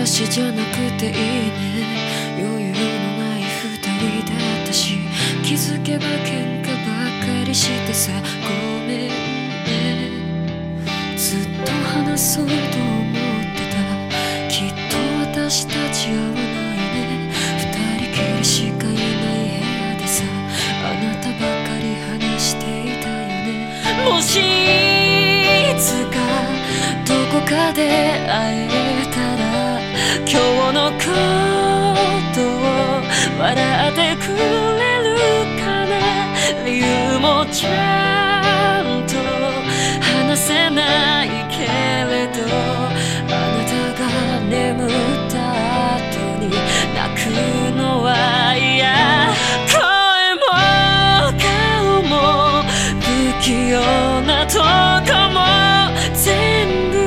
しじゃなくていいね。余裕のない二人だったし、気づけば喧嘩ばかりしてさ、ごめんね。ずっと話そうと思ってた。きっと私たち合わないね。二人きりしかいない部屋でさ、あなたばかり話していたよね。もしいつかどこかで会えたら、今日のことを笑ってくれるかな。理由もちゃんと話せないけれど、あなたが眠った後に泣くのは嫌。声も顔も不器用なとこも全部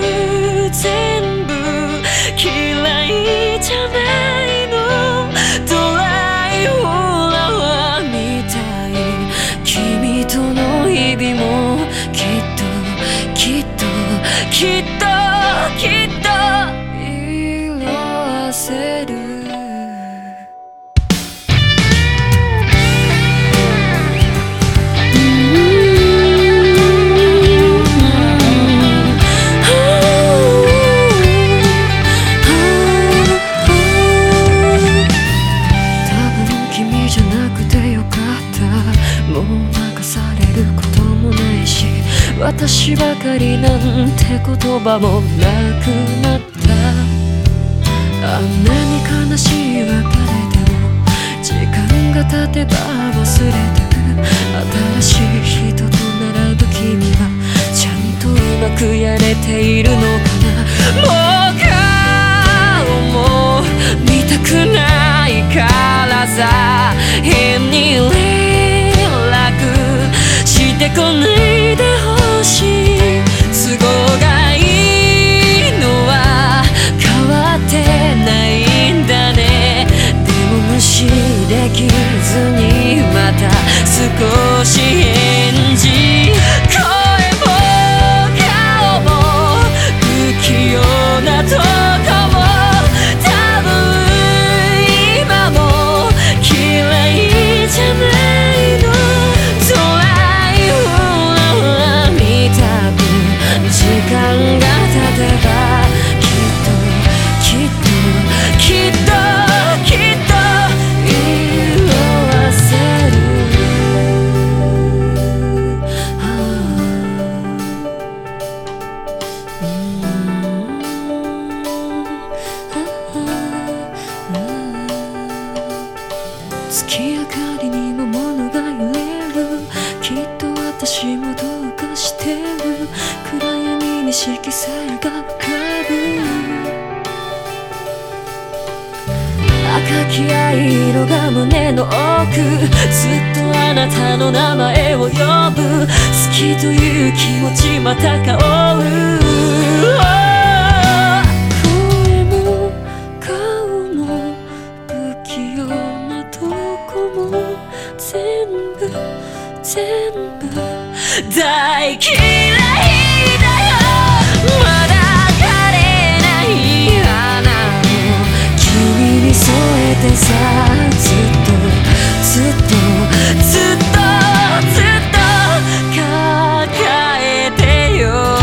嫌いじゃないの。ドライフラワーみたい。君との日々もきっと色あせる。私ばかりなんて言葉もなくなった。あんなに悲しい別れでも時間が経てば忘れてく。新しい人と並ぶ君はちゃんとうまくやれているのかな。もう顔も見たくないからさ、変に連絡してこないでほしい。都合がいいのは変わってないんだね。でも無視できずにまた少し返事。声も顔も不器用なとこも多分今も嫌いじゃないの。時間が経てばきっと色あせる。月明かりにも物が揺れる。きっと私もどうかしてる。暗闇に色彩が浮かぶ。赤き藍色が胸の奥。ずっとあなたの名前を呼ぶ。好きという気持ちまた香る。声も顔も不器用なとこも全部大嫌いだよ。まだ枯れない花を君に添えてさ、ずっと抱えてよ。